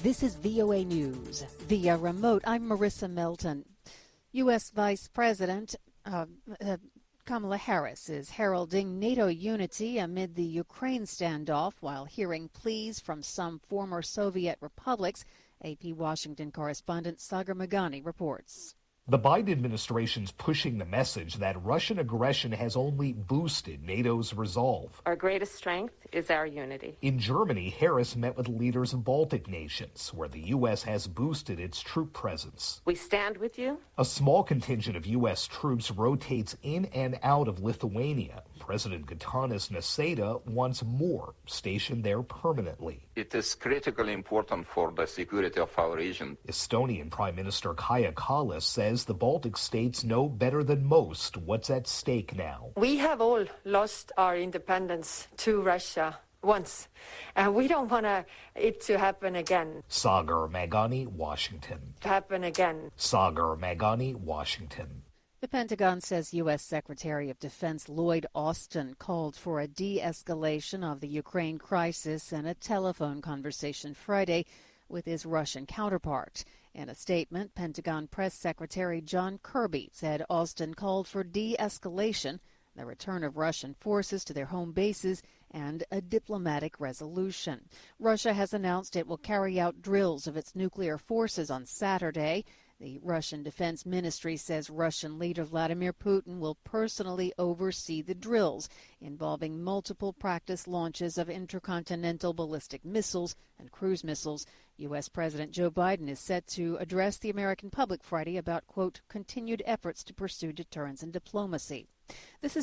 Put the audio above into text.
This is VOA News. Via remote, I'm Marissa Milton. U.S. Vice President Kamala Harris is heralding NATO unity amid the Ukraine standoff while hearing pleas from some former Soviet republics. AP Washington correspondent Sagar Meghani reports. The Biden administration's pushing the message that Russian aggression has only boosted NATO's resolve. Our greatest strength is our unity. In Germany, Harris met with leaders of Baltic nations, where the U.S. has boosted its troop presence. We stand with you. A small contingent of U.S. troops rotates in and out of Lithuania. President Gitanas Nausėda wants more stationed there permanently. It is critically important for the security of our region. Estonian Prime Minister Kaja Kallas says the Baltic states know better than most what's at stake now. We have all lost our independence to Russia once, and we don't want it to happen again. Sagar Meghani, Washington. Sagar Meghani, Washington. The Pentagon says U.S. Secretary of Defense Lloyd Austin called for a de-escalation of the Ukraine crisis in a telephone conversation Friday with his Russian counterpart. In a statement, Pentagon Press Secretary John Kirby said Austin called for de-escalation, the return of Russian forces to their home bases, and a diplomatic resolution. Russia has announced it will carry out drills of its nuclear forces on Saturday. The Russian Defense Ministry says Russian leader Vladimir Putin will personally oversee the drills, involving multiple practice launches of intercontinental ballistic missiles and cruise missiles. U.S. President Joe Biden is set to address the American public Friday about, quote, continued efforts to pursue deterrence and diplomacy. This is